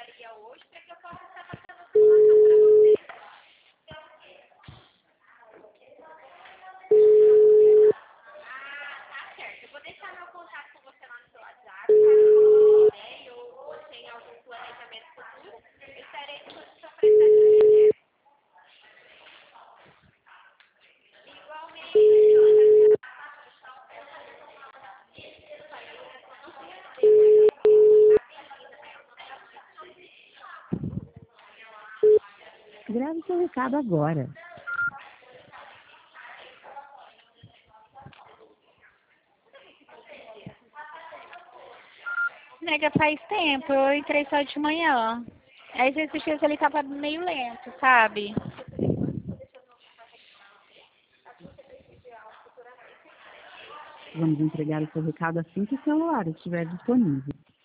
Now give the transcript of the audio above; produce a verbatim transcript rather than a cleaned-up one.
Grave seu recado agora. Nega, faz tempo, eu entrei só de manhã. Aí esses dias ele tava meio lento, sabe? Vamos entregar o seu recado assim que o celular estiver disponível.